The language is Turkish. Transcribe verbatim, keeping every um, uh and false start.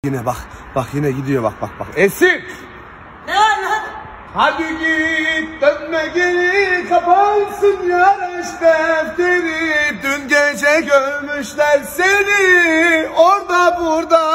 Yine bak, bak yine gidiyor bak bak bak. Esin! Ne var lan? Hadi git dönme geri kapansın yarış defteri. Dün gece görmüşler seni orada burada.